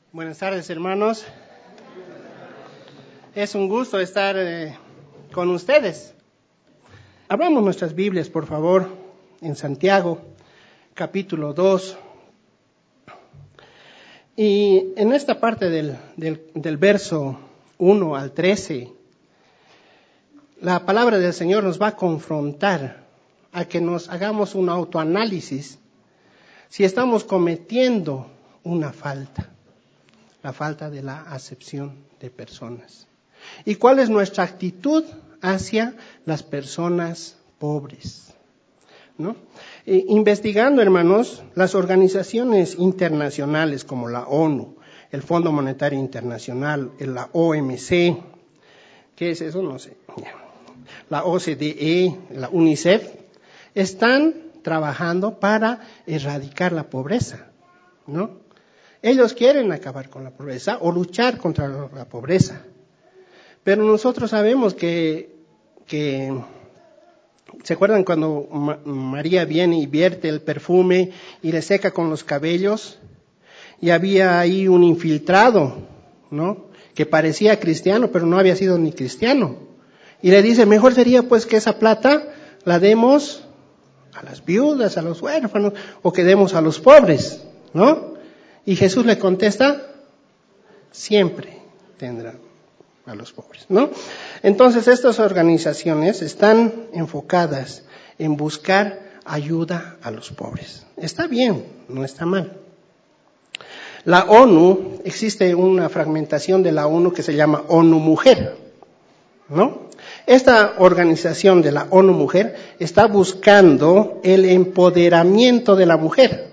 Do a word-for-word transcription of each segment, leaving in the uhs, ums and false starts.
Buenas tardes, hermanos. Es un gusto estar eh, con ustedes. Abramos nuestras Biblias, por favor, en Santiago, capítulo dos. Y en esta parte del, del, del verso uno al trece, la palabra del Señor nos va a confrontar a que nos hagamos un autoanálisis si estamos cometiendo una falta, la falta de la acepción de personas. ¿Y cuál es nuestra actitud hacia las personas pobres? ¿No? Eh, investigando, hermanos, las organizaciones internacionales como la ONU, el Fondo Monetario Internacional, la O M C, ¿qué es eso? No sé. La O C D E, la UNICEF, están trabajando para erradicar la pobreza, ¿no? Ellos quieren acabar con la pobreza o luchar contra la pobreza. Pero nosotros sabemos que, que ¿se acuerdan cuando Ma- María viene y vierte el perfume y le seca con los cabellos? Y había ahí un infiltrado, ¿no? Que parecía cristiano, pero no había sido ni cristiano. Y le dice, mejor sería pues que esa plata la demos a las viudas, a los huérfanos, o que demos a los pobres, ¿no? Y Jesús le contesta, siempre tendrán a los pobres, ¿no? Entonces estas organizaciones están enfocadas en buscar ayuda a los pobres. Está bien, no está mal. La ONU, existe una fragmentación de la ONU que se llama ONU Mujer, ¿no? Esta organización de la ONU Mujer está buscando el empoderamiento de la mujer.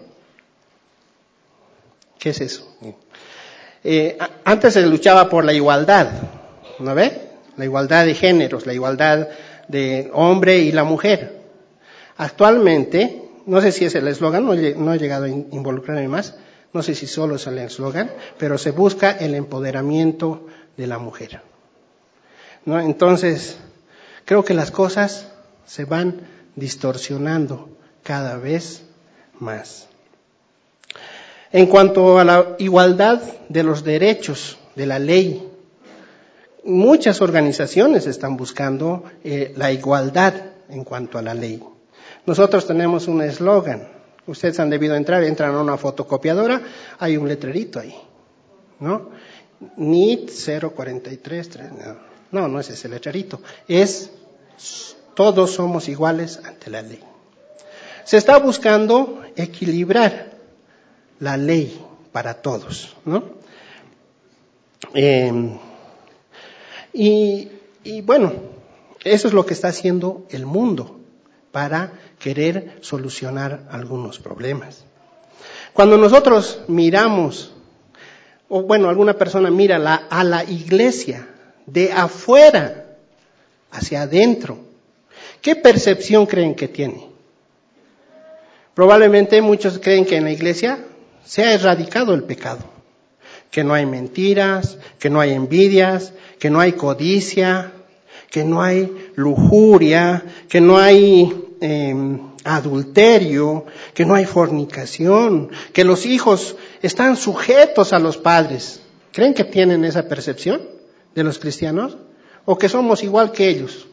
¿Qué es eso? Eh, antes se luchaba por la igualdad, ¿no ve? La igualdad de géneros, la igualdad de hombre y la mujer. Actualmente, no sé si es el eslogan, no, no he llegado a involucrarme más, no sé si solo es el eslogan, pero se busca el empoderamiento de la mujer, ¿no? Entonces, creo que las cosas se van distorsionando cada vez más. En cuanto a la igualdad de los derechos de la ley, muchas organizaciones están buscando eh, la igualdad en cuanto a la ley. Nosotros tenemos un eslogan. Ustedes han debido entrar, entran a una fotocopiadora, hay un letrerito ahí, ¿no? N I T cero cuarenta y tres, no, no es ese letrerito, es todos somos iguales ante la ley. Se está buscando equilibrar la ley para todos, ¿no? Eh, y, y bueno, eso es lo que está haciendo el mundo para querer solucionar algunos problemas. Cuando nosotros miramos, o bueno, alguna persona mira la, a la iglesia de afuera hacia adentro, ¿qué percepción creen que tiene? Probablemente muchos creen que en la iglesia se ha erradicado el pecado, que no hay mentiras, que no hay envidias, que no hay codicia, que no hay lujuria, que no hay eh, adulterio, que no hay fornicación, que los hijos están sujetos a los padres. ¿Creen que tienen esa percepción de los cristianos? ¿O que somos igual que ellos?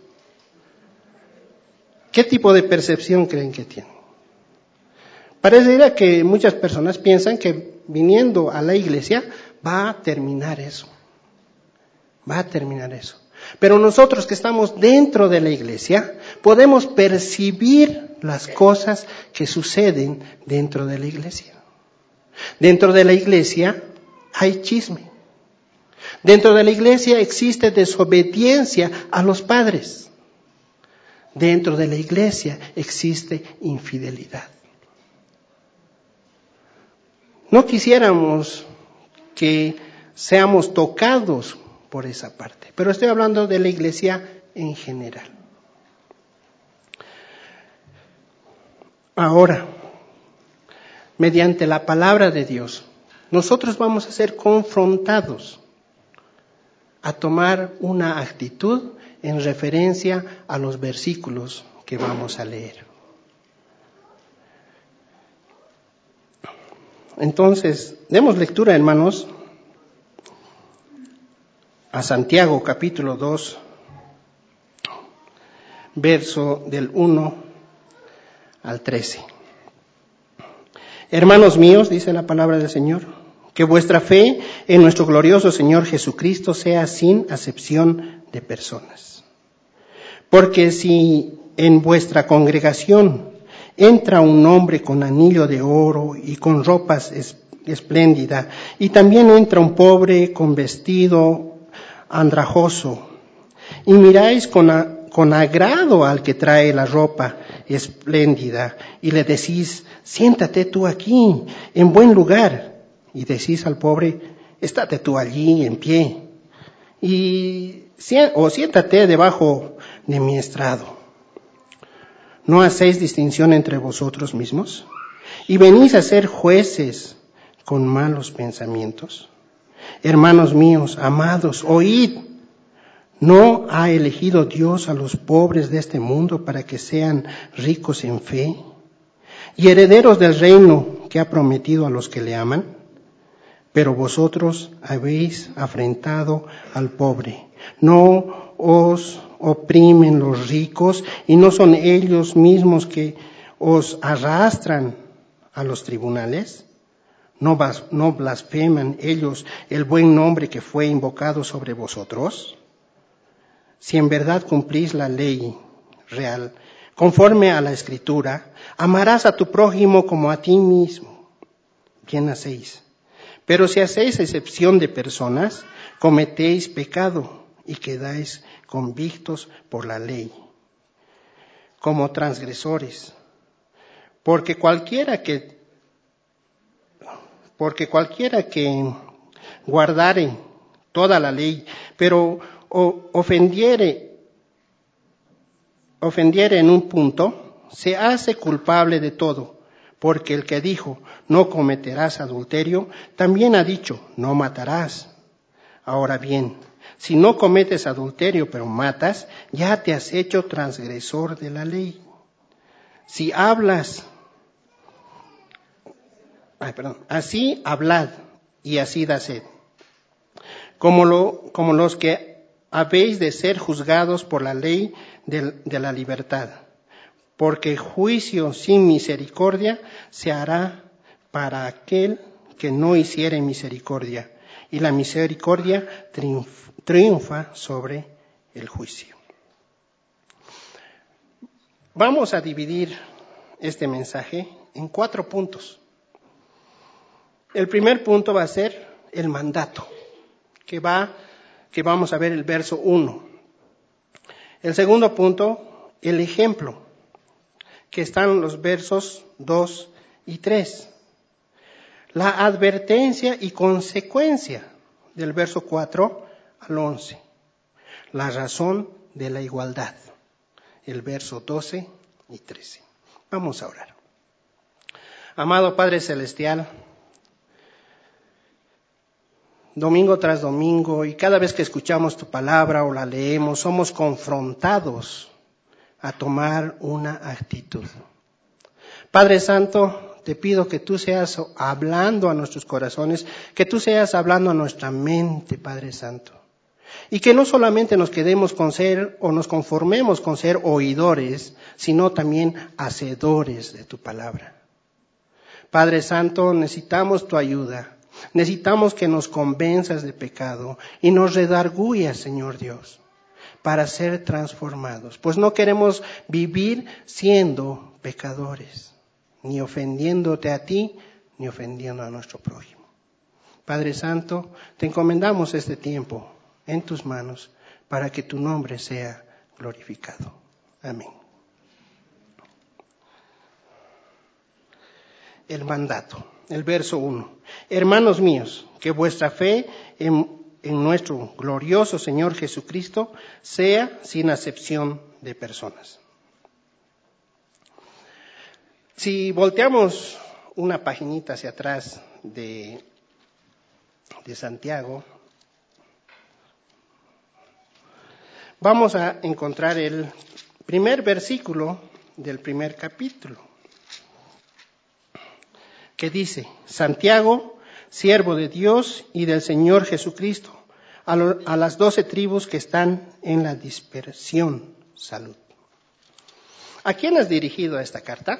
¿Qué tipo de percepción creen que tienen? Parece que muchas personas piensan que viniendo a la iglesia va a terminar eso. Va a terminar eso. Pero nosotros que estamos dentro de la iglesia podemos percibir las cosas que suceden dentro de la iglesia. Dentro de la iglesia hay chisme. Dentro de la iglesia existe desobediencia a los padres. Dentro de la iglesia existe infidelidad. No quisiéramos que seamos tocados por esa parte, pero estoy hablando de la iglesia en general. Ahora, mediante la palabra de Dios, nosotros vamos a ser confrontados a tomar una actitud en referencia a los versículos que vamos a leer. Entonces, demos lectura, hermanos, a Santiago capítulo dos, verso del uno al trece. Hermanos míos, dice la palabra del Señor, que vuestra fe en nuestro glorioso Señor Jesucristo sea sin acepción de personas. Porque si en vuestra congregación entra un hombre con anillo de oro y con ropas espléndidas, y también entra un pobre con vestido andrajoso, y miráis con, a, con agrado al que trae la ropa espléndida, y le decís, siéntate tú aquí, en buen lugar, y decís al pobre, estate tú allí en pie, y, o siéntate debajo de mi estrado. ¿No hacéis distinción entre vosotros mismos? ¿Y venís a ser jueces con malos pensamientos? Hermanos míos, amados, oíd. ¿No ha elegido Dios a los pobres de este mundo para que sean ricos en fe y herederos del reino que ha prometido a los que le aman? Pero vosotros habéis afrentado al pobre. No os oprimen los ricos y no son ellos mismos que os arrastran a los tribunales. ¿No, bas, no blasfeman ellos el buen nombre que fue invocado sobre vosotros? Si en verdad cumplís la ley real, conforme a la Escritura, amarás a tu prójimo como a ti mismo. Bien hacéis. Pero si hacéis excepción de personas, cometéis pecado y quedáis convictos por la ley, como transgresores. Porque cualquiera que, porque cualquiera que guardare toda la ley, pero o ofendiere, ofendiere en un punto, se hace culpable de todo, porque el que dijo, no cometerás adulterio, también ha dicho, no matarás. Ahora bien, si no cometes adulterio, pero matas, ya te has hecho transgresor de la ley. Si hablas, ay, perdón, así hablad y así da sed, como, lo, como los que habéis de ser juzgados por la ley de, de la libertad, porque juicio sin misericordia se hará para aquel que no hiciere misericordia, y la misericordia triunfa, triunfa sobre el juicio. Vamos a dividir este mensaje en cuatro puntos. El primer punto va a ser el mandato, que va que vamos a ver el verso uno. El segundo punto, el ejemplo, que están los versos dos y tres. La advertencia y consecuencia del verso cuatro al once. La razón de la igualdad, el verso doce y trece. Vamos a orar. Amado Padre Celestial, domingo tras domingo, y cada vez que escuchamos tu palabra o la leemos, somos confrontados a tomar una actitud. Padre Santo, te pido que tú seas hablando a nuestros corazones, que tú seas hablando a nuestra mente, Padre Santo. Y que no solamente nos quedemos con ser o nos conformemos con ser oidores, sino también hacedores de tu palabra. Padre Santo, necesitamos tu ayuda. Necesitamos que nos convenzas de pecado y nos redarguyas, Señor Dios, para ser transformados. Pues no queremos vivir siendo pecadores, ni ofendiéndote a ti, ni ofendiendo a nuestro prójimo. Padre Santo, te encomendamos este tiempo en tus manos para que tu nombre sea glorificado. Amén. El mandato. El verso uno. Hermanos míos, que vuestra fe en, en nuestro glorioso Señor Jesucristo sea sin acepción de personas. Si volteamos una paginita hacia atrás de, de Santiago, vamos a encontrar el primer versículo del primer capítulo, que dice, Santiago, siervo de Dios y del Señor Jesucristo, a, lo, a las doce tribus que están en la dispersión. Salud. ¿A quién es dirigida esta carta?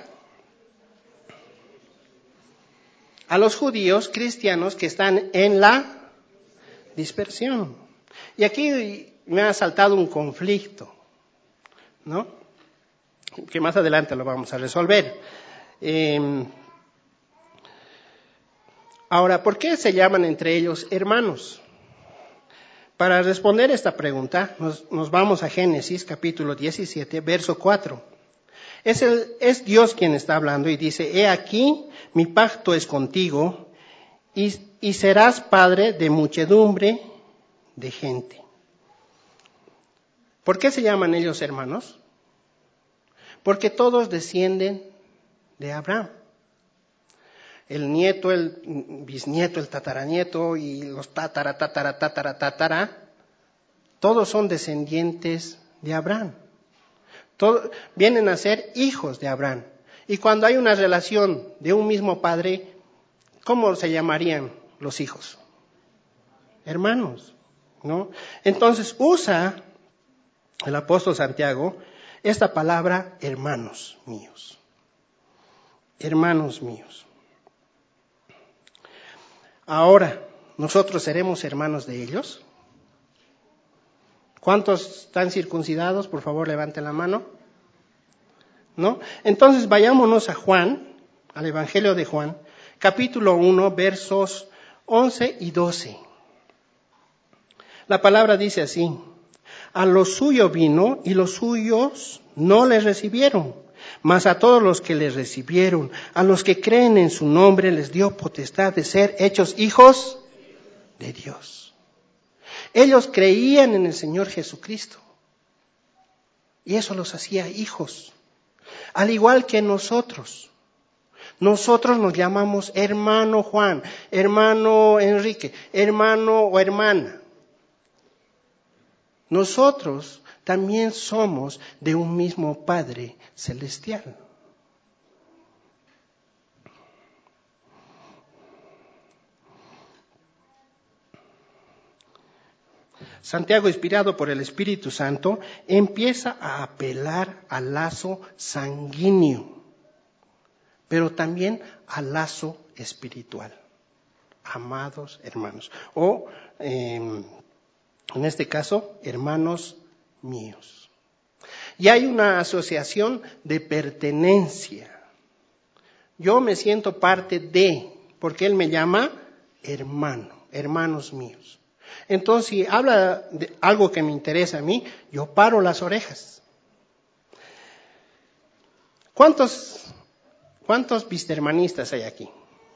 A los judíos cristianos que están en la dispersión. Y aquí me ha saltado un conflicto, ¿no? Que más adelante lo vamos a resolver. Eh, ahora, ¿por qué se llaman entre ellos hermanos? Para responder esta pregunta, nos, nos vamos a Génesis capítulo diecisiete, verso cuatro. Es, el, es Dios quien está hablando y dice, he aquí, mi pacto es contigo y, y serás padre de muchedumbre de gente. ¿Por qué se llaman ellos hermanos? Porque todos descienden de Abraham. El nieto, el bisnieto, el tataranieto y los tatara, tatara, tatara, tatara, todos son descendientes de Abraham. Todo, vienen a ser hijos de Abraham. Y cuando hay una relación de un mismo padre, ¿cómo se llamarían los hijos? Hermanos, ¿no? Entonces usa el apóstol Santiago esta palabra hermanos míos. Hermanos míos. Ahora, ¿nosotros seremos hermanos de ellos? ¿Cuántos están circuncidados? Por favor, levanten la mano. ¿No? Entonces vayámonos a Juan, al Evangelio de Juan, capítulo uno, versos once y doce. La palabra dice así, a lo suyo vino y los suyos no le recibieron, mas a todos los que le recibieron, a los que creen en su nombre, les dio potestad de ser hechos hijos de Dios. Ellos creían en el Señor Jesucristo y eso los hacía hijos, al igual que nosotros. Nosotros nos llamamos hermano Juan, hermano Enrique, hermano o hermana. Nosotros también somos de un mismo Padre celestial. Santiago, inspirado por el Espíritu Santo, empieza a apelar al lazo sanguíneo, pero también al lazo espiritual. Amados hermanos, o eh, en este caso, hermanos míos. Y hay una asociación de pertenencia. Yo me siento parte de, porque Él me llama hermano, hermanos míos. Entonces, si habla de algo que me interesa a mí, yo paro las orejas. ¿Cuántos, cuántos bistermanistas hay aquí?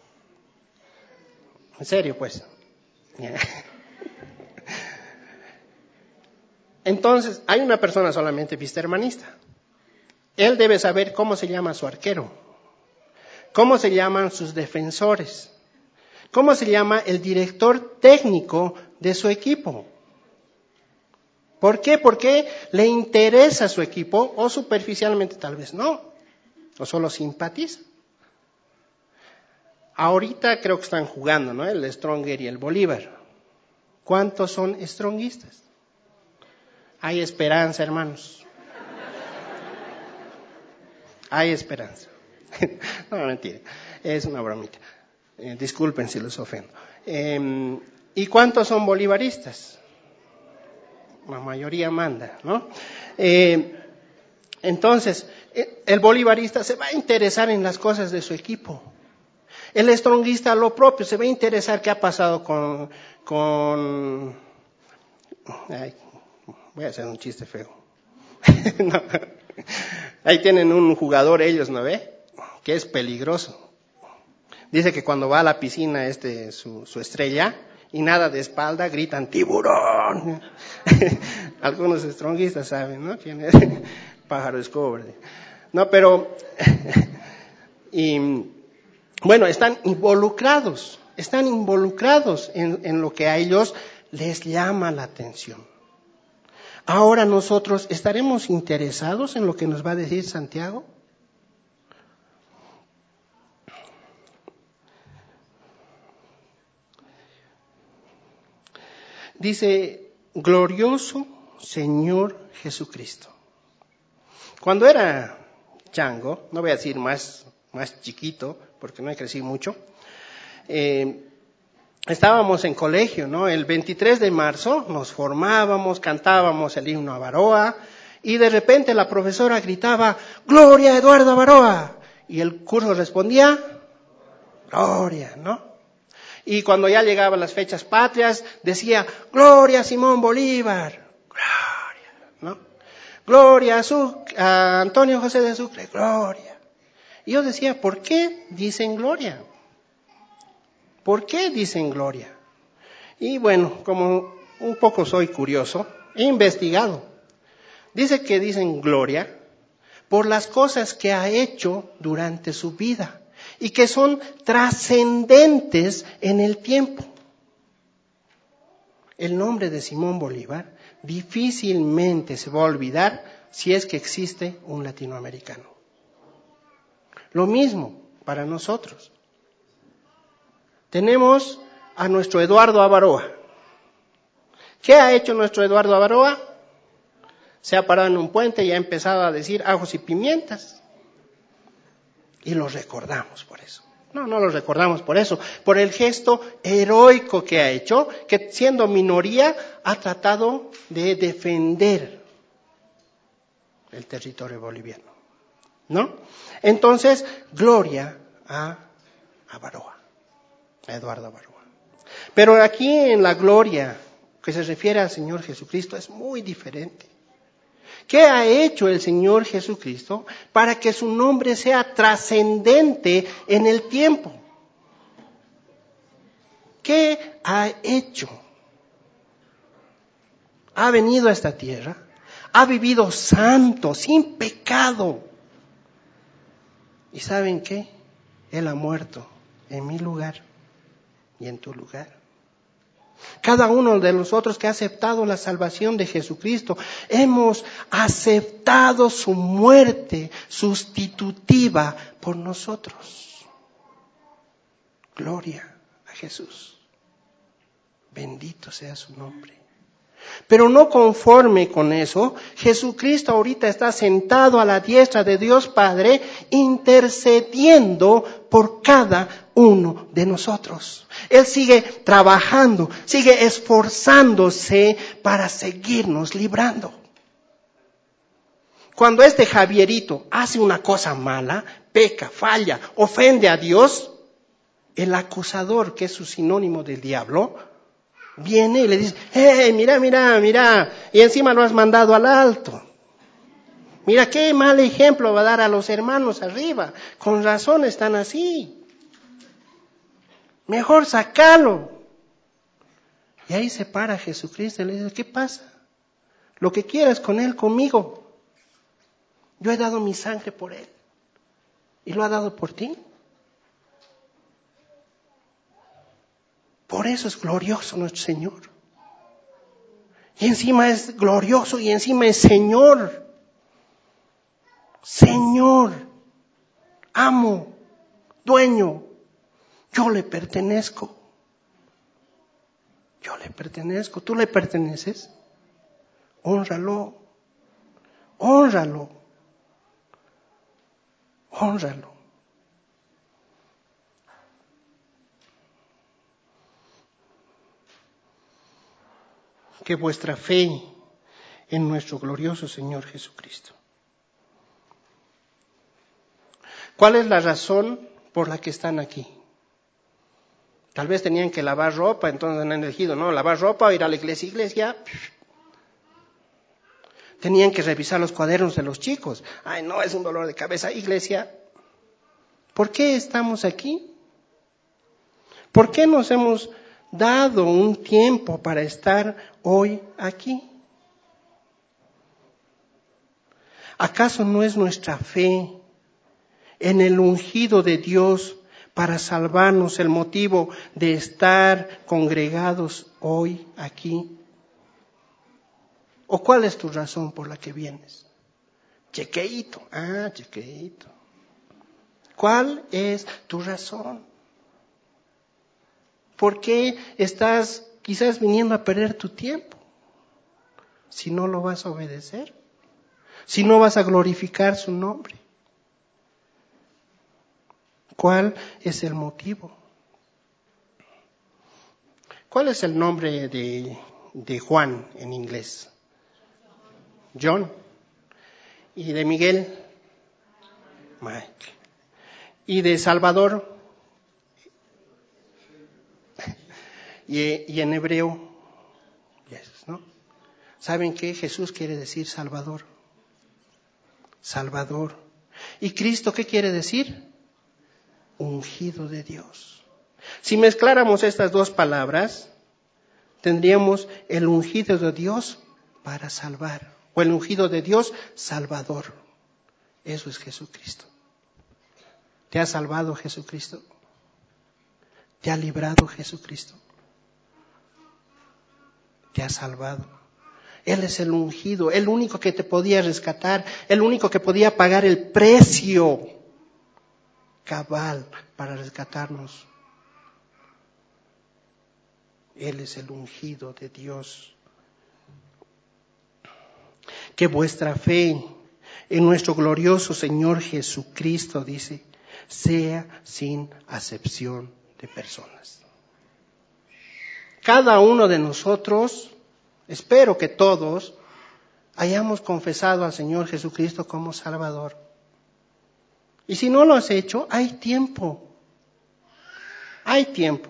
En serio, pues. Entonces, hay una persona solamente bistermanista. Él debe saber cómo se llama su arquero, cómo se llaman sus defensores, cómo se llama el director técnico de su equipo. ¿Por qué? Porque le interesa su equipo o superficialmente tal vez no, o solo simpatiza. Ahorita creo que están jugando, ¿no? El Stronger y el Bolívar. ¿Cuántos son stronguistas? Hay esperanza, hermanos. Hay esperanza. No, mentira. Es una bromita. Eh, disculpen si los ofendo. Eh, ¿Y cuántos son bolivaristas? La mayoría manda, ¿no? Eh, entonces, el bolivarista se va a interesar en las cosas de su equipo. El stronguista lo propio, se va a interesar qué ha pasado con... con ay, voy a hacer un chiste feo. No. Ahí tienen un jugador ellos, ¿no ve? Que es peligroso. Dice que cuando va a la piscina este su, su estrella y nada de espalda, gritan ¡tiburón! Algunos stronguistas saben, ¿no? ¿Quién es? Pájaro es cobre. No, pero... y bueno, están involucrados, están involucrados en, en lo que a ellos les llama la atención. Ahora nosotros estaremos interesados en lo que nos va a decir Santiago. Dice, glorioso Señor Jesucristo. Cuando era chango, no voy a decir más, más chiquito, porque no he crecido mucho, eh, estábamos en colegio, ¿no? El veintitrés de marzo nos formábamos, cantábamos el himno a Baroa, y de repente la profesora gritaba, ¡Gloria Eduardo Avaroa! Y el curso respondía, ¡Gloria!, ¿no? Y cuando ya llegaban las fechas patrias, decía, ¡Gloria a Simón Bolívar! ¡Gloria!, ¿no? ¡Gloria a, Su- a Antonio José de Sucre! ¡Gloria! Y yo decía, ¿por qué dicen gloria? ¿Por qué dicen gloria? Y bueno, como un poco soy curioso, he investigado. Dice que dicen gloria por las cosas que ha hecho durante su vida y que son trascendentes en el tiempo. El nombre de Simón Bolívar difícilmente se va a olvidar si es que existe un latinoamericano. Lo mismo para nosotros. Tenemos a nuestro Eduardo Avaroa. ¿Qué ha hecho nuestro Eduardo Avaroa? Se ha parado en un puente y ha empezado a decir ajos y pimientas. Y lo recordamos por eso. No, no lo recordamos por eso. Por el gesto heroico que ha hecho, que siendo minoría ha tratado de defender el territorio boliviano. ¿No? Entonces, gloria a Avaroa, a Eduardo Avaroa. Pero aquí en la gloria que se refiere al Señor Jesucristo es muy diferente. ¿Qué ha hecho el Señor Jesucristo para que su nombre sea trascendente en el tiempo? ¿Qué ha hecho? Ha venido a esta tierra, ha vivido santo, sin pecado. ¿Y saben qué? Él ha muerto en mi lugar y en tu lugar. Cada uno de nosotros que ha aceptado la salvación de Jesucristo, hemos aceptado su muerte sustitutiva por nosotros. Gloria a Jesús. Bendito sea su nombre. Pero no conforme con eso, Jesucristo ahorita está sentado a la diestra de Dios Padre, intercediendo por cada uno de nosotros. Él sigue trabajando, sigue esforzándose para seguirnos librando. Cuando este Javierito hace una cosa mala, peca, falla, ofende a Dios, el acusador, que es su sinónimo del diablo, viene y le dice, hey, mira, mira, mira, y encima lo has mandado al alto. Mira qué mal ejemplo va a dar a los hermanos arriba. Con razón están así. Mejor sacalo. Y ahí se para Jesucristo y le dice, ¿qué pasa? Lo que quieras con él, conmigo. Yo he dado mi sangre por él. ¿Y lo ha dado por ti? Por eso es glorioso nuestro Señor. Y encima es glorioso y encima es Señor. Señor, amo, dueño, yo le pertenezco. Yo le pertenezco, tú le perteneces. Hónralo, hónralo, hónralo. Que vuestra fe en nuestro glorioso Señor Jesucristo. ¿Cuál es la razón por la que están aquí? Tal vez tenían que lavar ropa, entonces han elegido, no, lavar ropa o ir a la iglesia, iglesia. Tenían que revisar los cuadernos de los chicos. Ay, no, es un dolor de cabeza, iglesia. ¿Por qué estamos aquí? ¿Por qué nos hemos dado un tiempo para estar hoy aquí? ¿Acaso no es nuestra fe en el ungido de Dios para salvarnos el motivo de estar congregados hoy aquí? ¿O cuál es tu razón por la que vienes? Chequeíto, ah, chequeíto. ¿Cuál es tu razón? ¿Por qué estás quizás viniendo a perder tu tiempo, si no lo vas a obedecer, si no vas a glorificar su nombre. ¿Cuál es el motivo? ¿Cuál es el nombre de, de Juan en inglés? John. ¿Y de Miguel? Mike. ¿Y de Salvador? Y, y en hebreo, yes, ¿no? ¿Saben qué? Jesús quiere decir Salvador. Salvador. ¿Y Cristo qué quiere decir? Ungido de Dios. Si mezcláramos estas dos palabras, tendríamos el ungido de Dios para salvar, o el ungido de Dios Salvador. Eso es Jesucristo. ¿Te ha salvado Jesucristo? ¿Te ha librado Jesucristo? ¿Te ha salvado? Él es el ungido, el único que te podía rescatar, el único que podía pagar el precio cabal para rescatarnos. Él es el ungido de Dios. Que vuestra fe en nuestro glorioso Señor Jesucristo, dice, sea sin acepción de personas. Cada uno de nosotros, espero que todos, hayamos confesado al Señor Jesucristo como Salvador. Y si no lo has hecho, hay tiempo. Hay tiempo.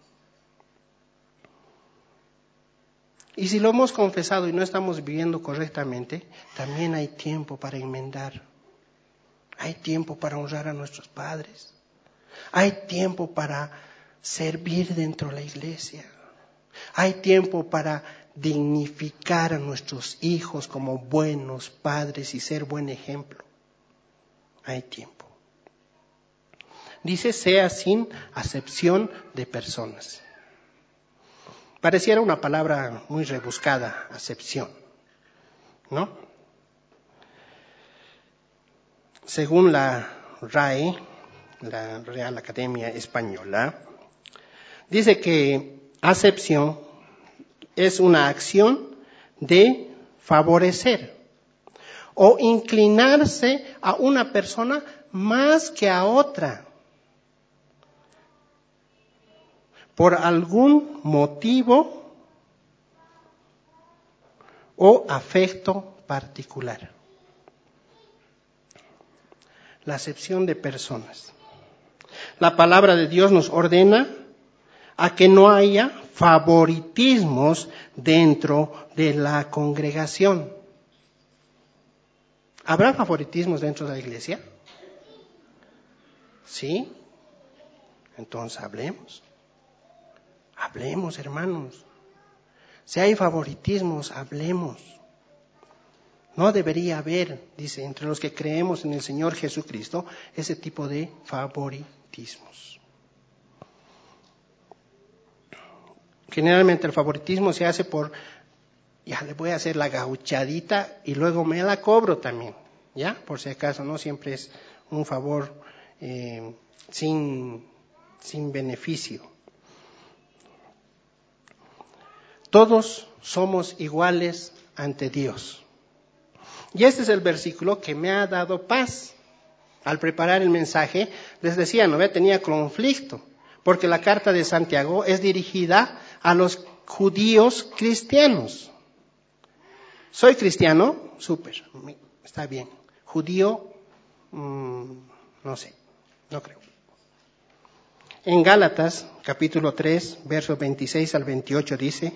Y si lo hemos confesado y no estamos viviendo correctamente, también hay tiempo para enmendar. Hay tiempo para honrar a nuestros padres. Hay tiempo para servir dentro de la iglesia. Hay tiempo para dignificar a nuestros hijos como buenos padres y ser buen ejemplo. Hay tiempo. Dice, sea sin acepción de personas. Pareciera una palabra muy rebuscada, acepción, ¿no? Según la R A E, la Real Academia Española, dice que acepción es una acción de favorecer o inclinarse a una persona más que a otra por algún motivo o afecto particular. La acepción de personas. La palabra de Dios nos ordena a que no haya favoritismos dentro de la congregación. ¿Habrá favoritismos dentro de la iglesia? ¿Sí? Entonces hablemos. Hablemos, hermanos. Si hay favoritismos, hablemos. No debería haber, dice, entre los que creemos en el Señor Jesucristo, ese tipo de favoritismos. Generalmente el favoritismo se hace por, ya le voy a hacer la gauchadita y luego me la cobro también, ¿ya? Por si acaso, no siempre es un favor eh, sin, sin beneficio. Todos somos iguales ante Dios. Y este es el versículo que me ha dado paz. Al preparar el mensaje, les decía, no tenía conflicto, porque la carta de Santiago es dirigida a los judíos cristianos. ¿Soy cristiano? Súper, está bien. Judío, mmm, no sé, no creo. En Gálatas, capítulo tres, versos veintiséis al veintiocho dice,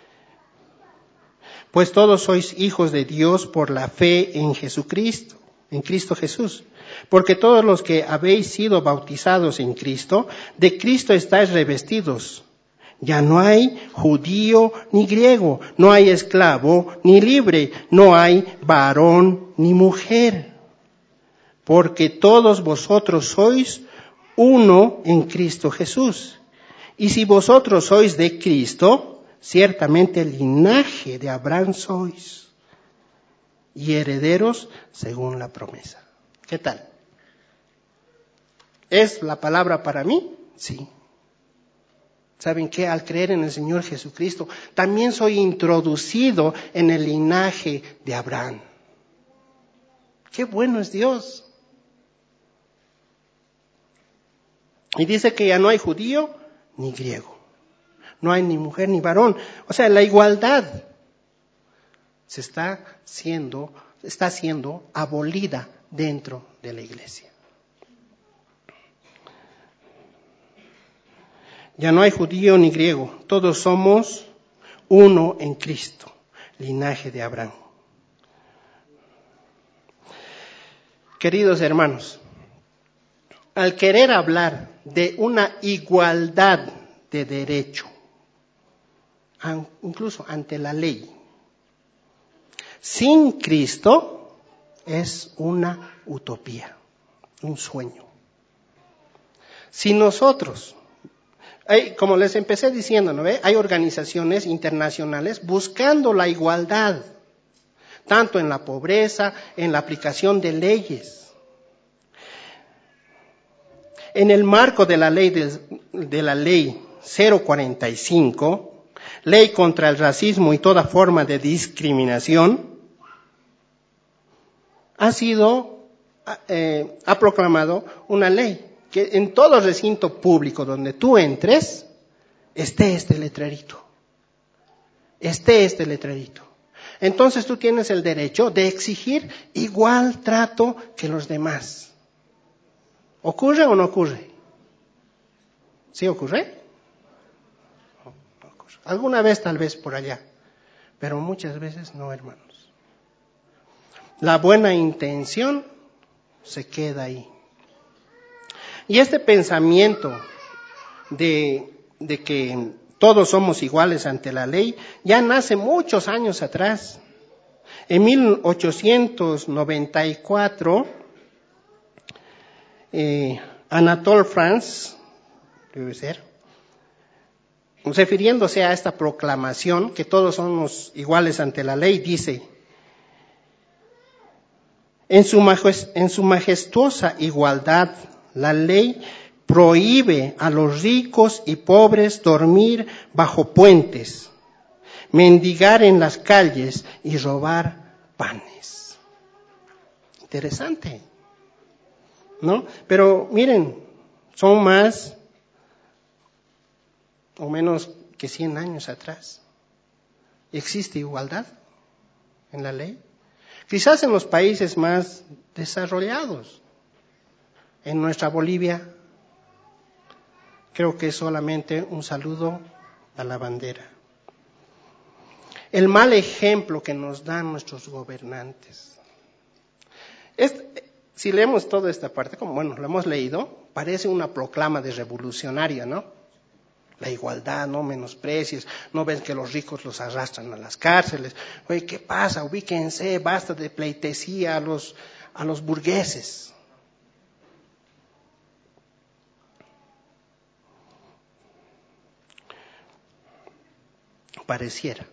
pues todos sois hijos de Dios por la fe en Jesucristo, en Cristo Jesús. Porque todos los que habéis sido bautizados en Cristo, de Cristo estáis revestidos. Ya no hay judío ni griego, no hay esclavo ni libre, no hay varón ni mujer. Porque todos vosotros sois uno en Cristo Jesús. Y si vosotros sois de Cristo, ciertamente el linaje de Abraham sois, y herederos según la promesa. ¿Qué tal? ¿Es la palabra para mí? Sí. ¿Saben qué? Al creer en el Señor Jesucristo, también soy introducido en el linaje de Abraham. ¡Qué bueno es Dios! Y dice que ya no hay judío ni griego. No hay ni mujer ni varón. O sea, la igualdad se está siendo, está siendo abolida dentro de la iglesia. Ya no hay judío ni griego, todos somos uno en Cristo, linaje de Abraham. Queridos hermanos, al querer hablar de una igualdad de derecho, incluso ante la ley, sin Cristo es una utopía, un sueño. Si nosotros, hay, como les empecé diciendo, ¿no ve? Hay organizaciones internacionales buscando la igualdad, tanto en la pobreza, en la aplicación de leyes. En el marco de la ley de, de la ley cero cuarenta y cinco, ley contra el racismo y toda forma de discriminación, ha sido, eh, ha proclamado una ley que en todo recinto público donde tú entres, esté este letrerito, esté este letrerito. Entonces tú tienes el derecho de exigir igual trato que los demás. ¿Ocurre o no ocurre? ¿Sí ocurre? No, no ocurre. Alguna vez tal vez por allá, pero muchas veces no, hermanos. La buena intención se queda ahí. Y este pensamiento de, de que todos somos iguales ante la ley ya nace muchos años atrás. En mil ochocientos noventa y cuatro, eh, Anatole France, debe ser, refiriéndose a esta proclamación que todos somos iguales ante la ley, dice: en su, majest- en su majestuosa igualdad, la ley prohíbe a los ricos y pobres dormir bajo puentes, mendigar en las calles y robar panes. Interesante, ¿no? Pero miren, son más o menos que cien años atrás. ¿Existe igualdad en la ley? Quizás en los países más desarrollados. En nuestra Bolivia, creo que es solamente un saludo a la bandera. El mal ejemplo que nos dan nuestros gobernantes. Es, si leemos toda esta parte, como bueno, lo hemos leído, parece una proclama de revolucionaria, ¿no? La igualdad, no menosprecies, no ven que los ricos los arrastran a las cárceles. Oye, ¿qué pasa? Ubíquense, basta de pleitesía a los, a los burgueses. Pareciera.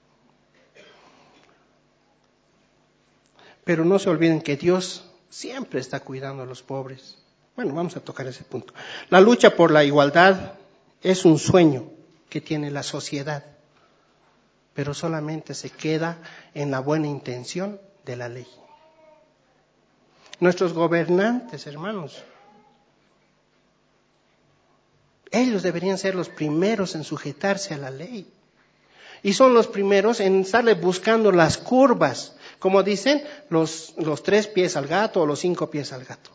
Pero no se olviden que Dios siempre está cuidando a los pobres. Bueno, vamos a tocar ese punto. La lucha por la igualdad es un sueño que tiene la sociedad, pero solamente se queda en la buena intención de la ley. Nuestros gobernantes, hermanos, ellos deberían ser los primeros en sujetarse a la ley. Y son los primeros en estarle buscando las curvas, como dicen, los, los tres pies al gato o los cinco pies al gato.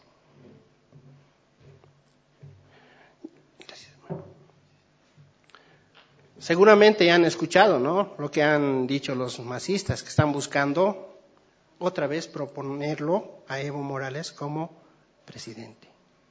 Seguramente ya han escuchado, ¿no? Lo que han dicho los masistas, que están buscando otra vez proponerlo a Evo Morales como presidente.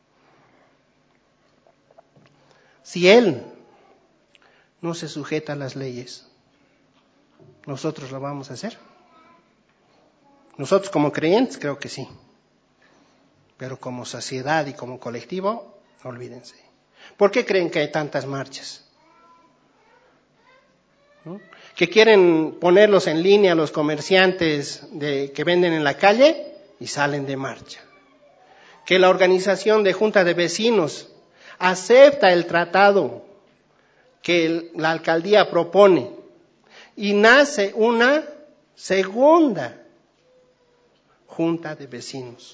Si él no se sujeta a las leyes, ¿nosotros lo vamos a hacer? Nosotros como creyentes creo que sí, pero como sociedad y como colectivo, olvídense. ¿Por qué creen que hay tantas marchas? ¿No? Que quieren ponerlos en línea los comerciantes de, que venden en la calle y salen de marcha. Que la organización de Junta de Vecinos acepta el tratado que el, la alcaldía propone y nace una segunda junta de vecinos.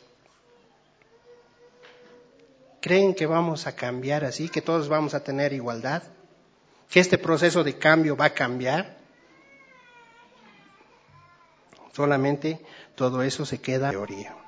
¿Creen que vamos a cambiar así, que todos vamos a tener igualdad? ¿Que este proceso de cambio va a cambiar? Solamente todo eso se queda en teoría.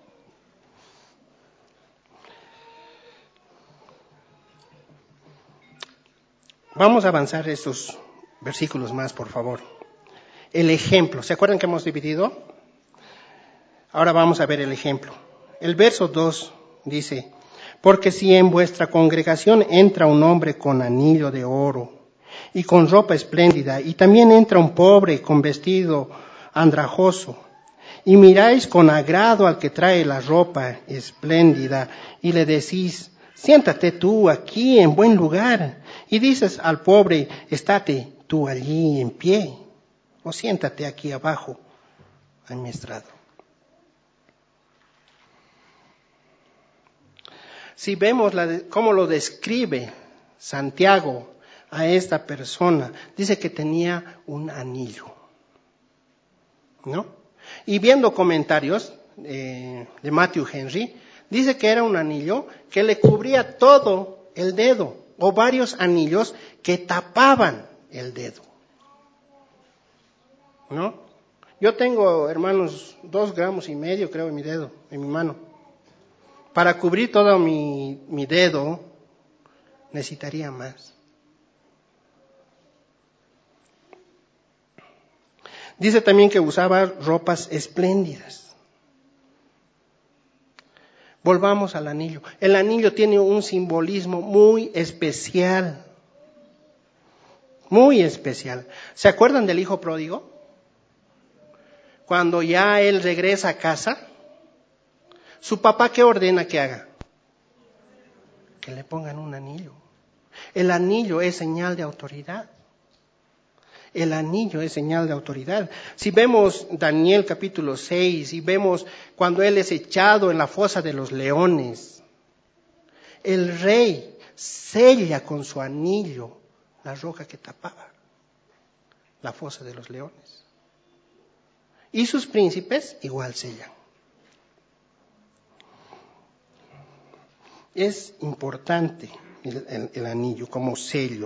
Vamos a avanzar estos versículos más, por favor. El ejemplo. ¿Se acuerdan que hemos dividido? Ahora vamos a ver el ejemplo. El verso dos dice: porque si en vuestra congregación entra un hombre con anillo de oro y con ropa espléndida, y también entra un pobre con vestido andrajoso, y miráis con agrado al que trae la ropa espléndida, y le decís: siéntate tú aquí en buen lugar, y dices al pobre: estate tú allí en pie, o siéntate aquí abajo en mi estrado. Si vemos la, cómo lo describe Santiago a esta persona, dice que tenía un anillo, ¿no? Y viendo comentarios eh, de Matthew Henry, dice que era un anillo que le cubría todo el dedo, o varios anillos que tapaban el dedo, ¿no? Yo tengo, hermanos, dos gramos y medio, creo, en mi dedo, en mi mano. Para cubrir todo mi, mi dedo, necesitaría más. Dice también que usaba ropas espléndidas. Volvamos al anillo. El anillo tiene un simbolismo muy especial. Muy especial. ¿Se acuerdan del hijo pródigo? Cuando ya él regresa a casa, ¿su papá qué ordena que haga? Que le pongan un anillo. El anillo es señal de autoridad. El anillo es señal de autoridad. Si vemos Daniel capítulo seis y vemos cuando él es echado en la fosa de los leones, el rey sella con su anillo la roca que tapaba la fosa de los leones. Y sus príncipes igual sellan. Es importante el, el, el anillo como sello.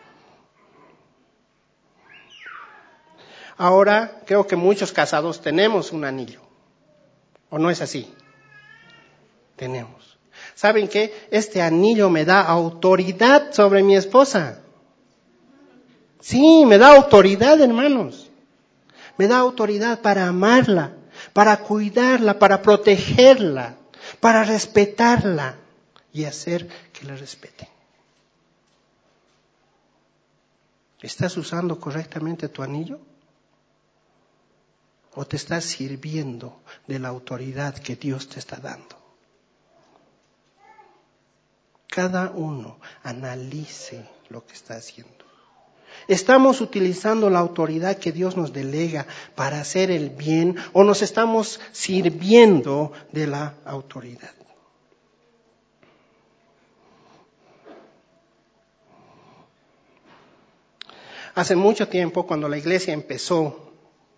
Ahora creo que muchos casados tenemos un anillo. ¿O no es así? Tenemos. ¿Saben qué? Este anillo me da autoridad sobre mi esposa. Sí, me da autoridad, hermanos. Me da autoridad para amarla, para cuidarla, para protegerla, para respetarla y hacer que la respeten. ¿Estás usando correctamente tu anillo? ¿O te estás sirviendo de la autoridad que Dios te está dando? Cada uno analice lo que está haciendo. ¿Estamos utilizando la autoridad que Dios nos delega para hacer el bien o nos estamos sirviendo de la autoridad? Hace mucho tiempo, cuando la iglesia empezó,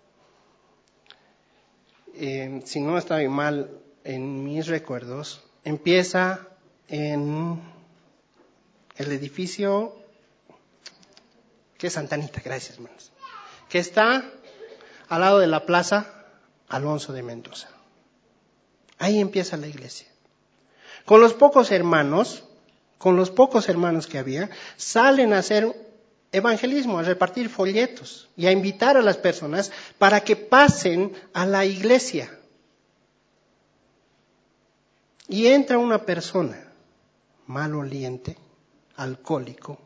eh, si no estoy mal en mis recuerdos, empieza en el edificio que es Santanita, gracias hermanos, que está al lado de la plaza Alonso de Mendoza. Ahí empieza la iglesia. Con los pocos hermanos, con los pocos hermanos que había, salen a hacer evangelismo, a repartir folletos y a invitar a las personas para que pasen a la iglesia. Y entra una persona maloliente, alcohólico,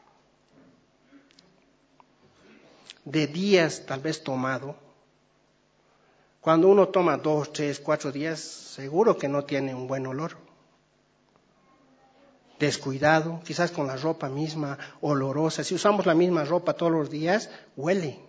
de días tal vez tomado. Cuando uno toma dos, tres, cuatro días, seguro que no tiene un buen olor. Descuidado, quizás con la ropa misma, olorosa. Si usamos la misma ropa todos los días, huele.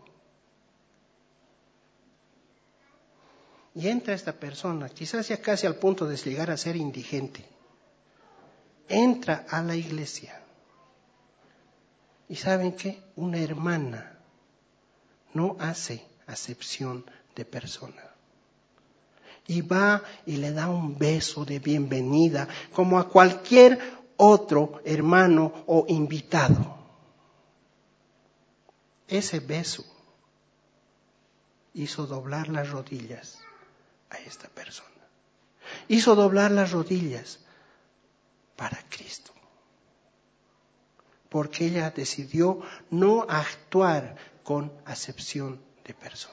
Y entra esta persona, quizás ya casi al punto de llegar a ser indigente. Entra a la iglesia. ¿Y saben qué? Una hermana no hace acepción de persona. Y va y le da un beso de bienvenida como a cualquier otro hermano o invitado. Ese beso hizo doblar las rodillas a esta persona. Hizo doblar las rodillas para Cristo. Porque ella decidió no actuar con acepción de personas.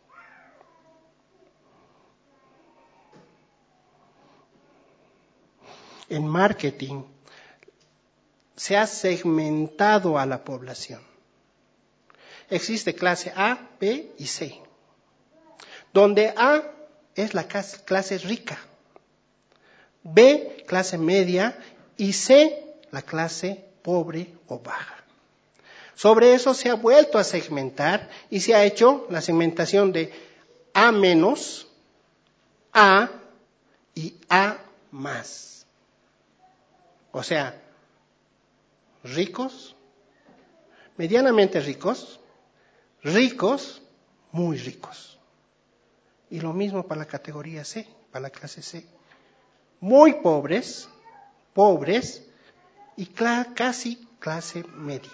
En marketing se ha segmentado a la población. Existe clase A, B y C. Donde A es la clase rica, B clase media y C la clase pobre o baja. Sobre eso se ha vuelto a segmentar y se ha hecho la segmentación de A menos, A y A más. O sea, ricos, medianamente ricos, ricos, muy ricos. Y lo mismo para la categoría C, para la clase C. Muy pobres, pobres y cla- casi clase media.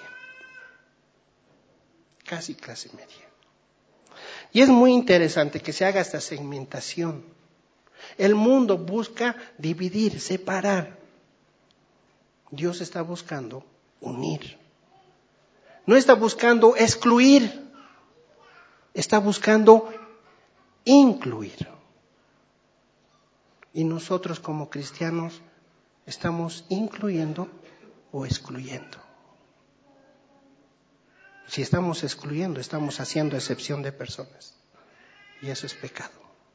Casi clase media. Y es muy interesante que se haga esta segmentación. El mundo busca dividir, separar. Dios está buscando unir. No está buscando excluir. Está buscando incluir. Y nosotros como cristianos estamos incluyendo o excluyendo. Si estamos excluyendo, estamos haciendo excepción de personas. Y eso es pecado.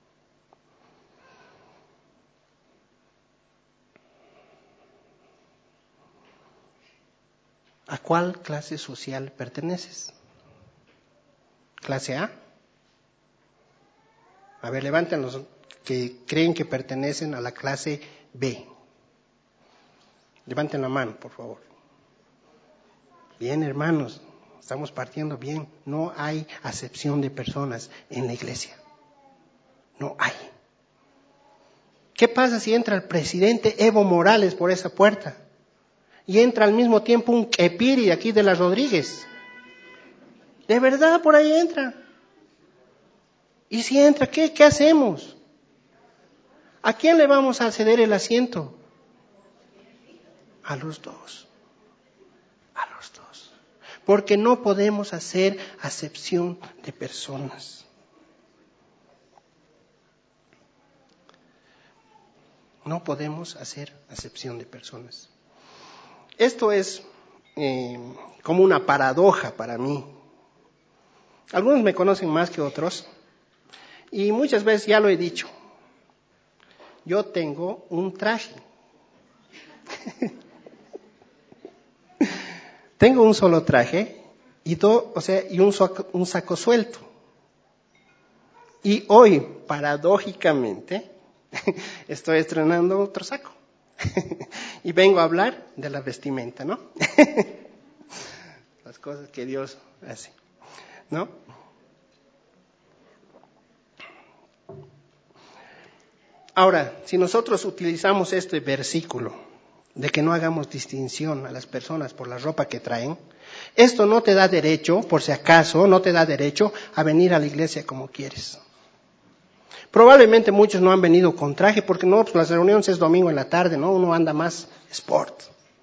¿A cuál clase social perteneces? ¿Clase A? A ver, levanten los que creen que pertenecen a la clase B. Levanten la mano, por favor. Bien, hermanos, estamos partiendo bien. No hay acepción de personas en la iglesia. No hay. ¿Qué pasa si entra el presidente Evo Morales por esa puerta? Y entra al mismo tiempo un Epiri de aquí de las Rodríguez. De verdad, por ahí entra. Y si entra, ¿qué? ¿Qué hacemos? ¿A quién le vamos a ceder el asiento? A los dos. A los dos. Porque no podemos hacer acepción de personas. No podemos hacer acepción de personas. Esto es eh, como una paradoja para mí. Algunos me conocen más que otros y muchas veces ya lo he dicho. Yo tengo un traje. Tengo un solo traje y, do, o sea, y un, saco, un saco suelto. Y hoy, paradójicamente, estoy estrenando otro saco. Y vengo a hablar de la vestimenta, ¿no? Las cosas que Dios hace, ¿no? Ahora, si nosotros utilizamos este versículo de que no hagamos distinción a las personas por la ropa que traen, esto no te da derecho, por si acaso, no te da derecho a venir a la iglesia como quieres. Probablemente muchos no han venido con traje porque no, pues las reuniones es domingo en la tarde, ¿no? Uno anda más sport.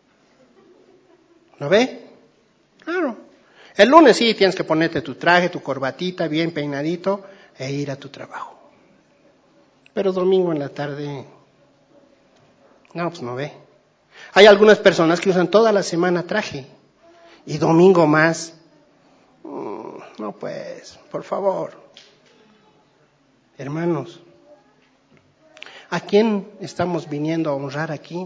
¿Lo ve? Claro. El lunes sí tienes que ponerte tu traje, tu corbatita, bien peinadito e ir a tu trabajo. Pero domingo en la tarde, no, pues no ve. Hay algunas personas que usan toda la semana traje y domingo más. No pues, por favor. Hermanos, ¿a quién estamos viniendo a honrar aquí?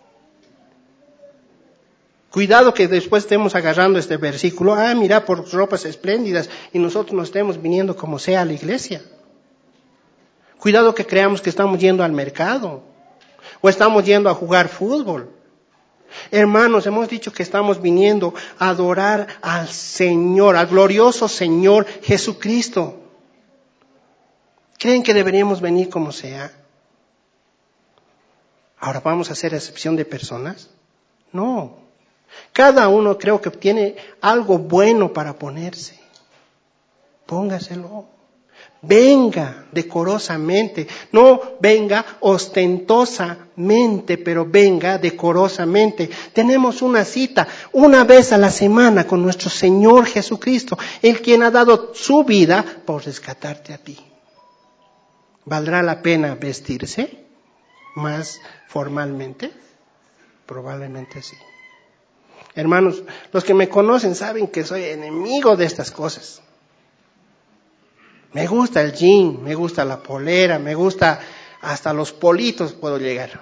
Cuidado que después estemos agarrando este versículo, ah, mira, por ropas espléndidas, y nosotros nos estemos viniendo como sea a la iglesia. Cuidado que creamos que estamos yendo al mercado, o estamos yendo a jugar fútbol. Hermanos, hemos dicho que estamos viniendo a adorar al Señor, al glorioso Señor Jesucristo. ¿Creen que deberíamos venir como sea? ¿Ahora vamos a hacer excepción de personas? No. Cada uno creo que tiene algo bueno para ponerse. Póngaselo. Venga decorosamente. No venga ostentosamente, pero venga decorosamente. Tenemos una cita una vez a la semana con nuestro Señor Jesucristo, el quien ha dado su vida por rescatarte a ti. ¿Valdrá la pena vestirse más formalmente? Probablemente sí. Hermanos, los que me conocen saben que soy enemigo de estas cosas. Me gusta el jean, me gusta la polera, me gusta hasta los politos puedo llegar.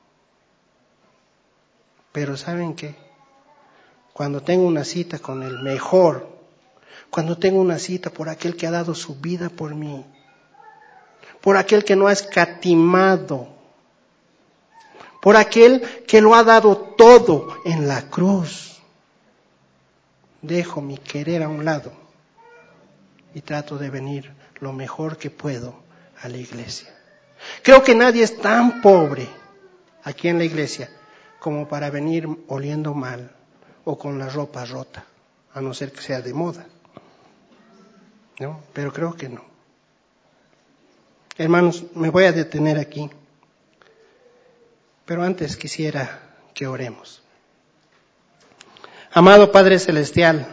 Pero ¿saben qué? Cuando tengo una cita con el mejor, cuando tengo una cita por aquel que ha dado su vida por mí, por aquel que no ha escatimado, por aquel que lo ha dado todo en la cruz, dejo mi querer a un lado y trato de venir lo mejor que puedo a la iglesia. Creo que nadie es tan pobre aquí en la iglesia como para venir oliendo mal o con la ropa rota, a no ser que sea de moda, ¿no? Pero creo que no. Hermanos, me voy a detener aquí, pero antes quisiera que oremos. Amado Padre Celestial,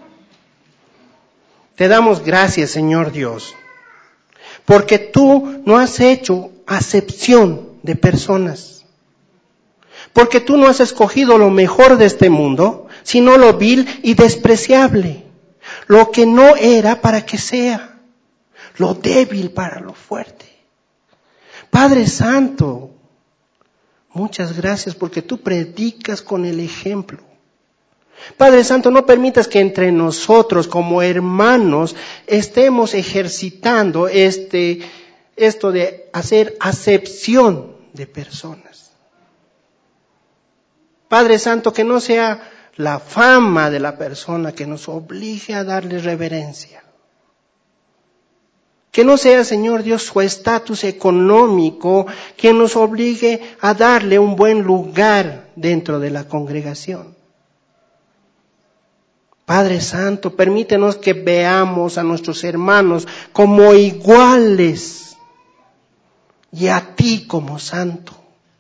te damos gracias, Señor Dios, porque tú no has hecho acepción de personas, porque tú no has escogido lo mejor de este mundo, sino lo vil y despreciable, lo que no era para que sea, lo débil para lo fuerte. Padre Santo, muchas gracias porque tú predicas con el ejemplo. Padre Santo, no permitas que entre nosotros como hermanos estemos ejercitando este, esto de hacer acepción de personas. Padre Santo, que no sea la fama de la persona que nos obligue a darle reverencia. Que no sea, Señor Dios, su estatus económico quien nos obligue a darle un buen lugar dentro de la congregación. Padre Santo, permítenos que veamos a nuestros hermanos como iguales y a ti como santo.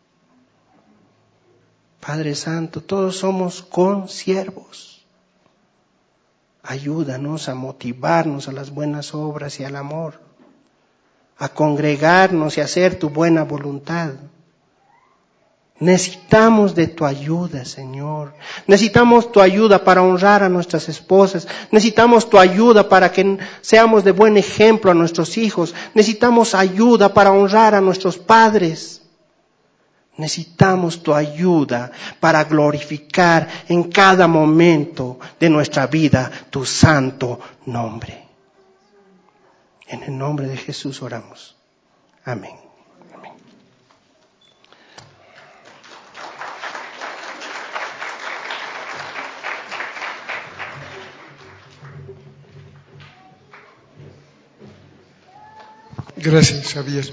Padre Santo, todos somos consiervos. Ayúdanos a motivarnos a las buenas obras y al amor, a congregarnos y a hacer tu buena voluntad. Necesitamos de tu ayuda, Señor. Necesitamos tu ayuda para honrar a nuestras esposas. Necesitamos tu ayuda para que seamos de buen ejemplo a nuestros hijos. Necesitamos ayuda para honrar a nuestros padres. Necesitamos tu ayuda para glorificar en cada momento de nuestra vida tu santo nombre. En el nombre de Jesús oramos. Amén. Amén. Gracias, Javier.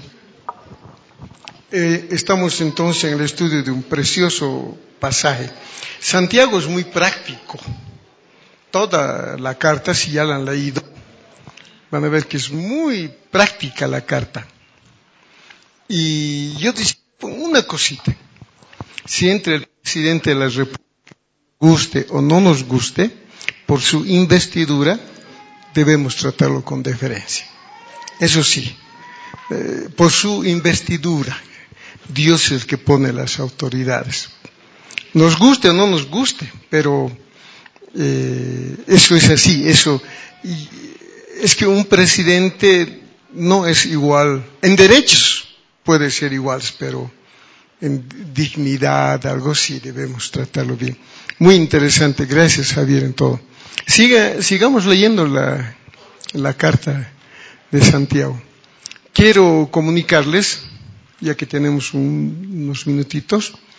Eh, estamos entonces en el estudio de un precioso pasaje. Santiago es muy práctico. Toda la carta, si ya la han leído, van a ver que es muy práctica la carta. Y yo decía una cosita. Si entre el presidente de la República guste o no nos guste, por su investidura debemos tratarlo con deferencia. Eso sí, eh, por su investidura, Dios es el que pone las autoridades. Nos guste o no nos guste, pero eh, eso es así. Eso y es que un presidente no es igual, en derechos puede ser igual, pero en dignidad, algo así, debemos tratarlo bien. Muy interesante, gracias Javier en todo. Siga, sigamos leyendo la, la carta de Santiago. Quiero comunicarles, ya que tenemos un, unos minutitos,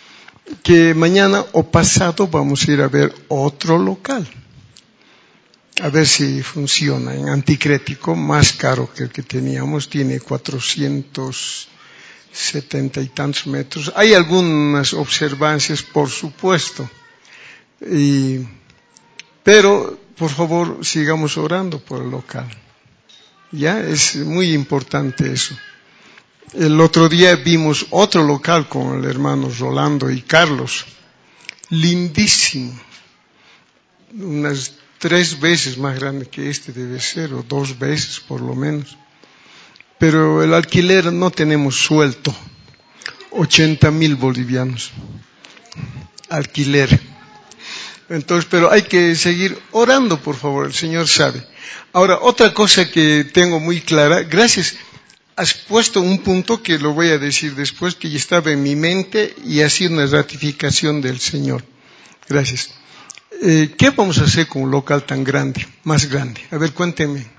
que mañana o pasado vamos a ir a ver otro local. A ver si funciona. En Anticrético, más caro que el que teníamos, tiene cuatrocientos setenta y tantos metros. Hay algunas observancias, por supuesto. Y, pero, por favor, sigamos orando por el local. Ya, es muy importante eso. El otro día vimos otro local con el hermano Rolando y Carlos. Lindísimo. Unas tres veces más grande que este debe ser, o dos veces por lo menos. Pero el alquiler no tenemos suelto. ochenta mil bolivianos. Alquiler. Entonces, pero hay que seguir orando, por favor, el Señor sabe. Ahora, otra cosa que tengo muy clara, gracias, has puesto un punto que lo voy a decir después, que ya estaba en mi mente y ha sido una ratificación del Señor. Gracias. Eh, ¿Qué vamos a hacer con un local tan grande, más grande? A ver, cuénteme.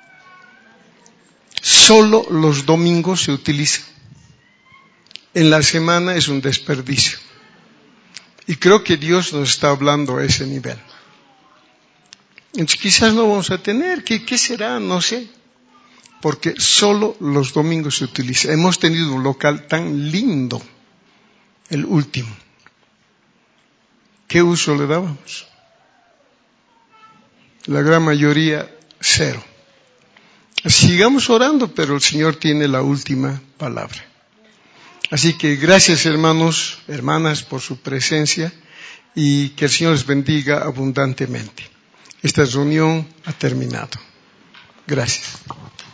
Solo los domingos se utiliza. En la semana es un desperdicio. Y creo que Dios nos está hablando a ese nivel. Entonces quizás no vamos a tener, ¿qué, qué será? No sé. Porque solo los domingos se utiliza. Hemos tenido un local tan lindo, el último. ¿Qué uso le dábamos? La gran mayoría, cero. Sigamos orando, pero el Señor tiene la última palabra. Así que gracias, hermanos, hermanas, por su presencia y que el Señor les bendiga abundantemente. Esta reunión ha terminado. Gracias.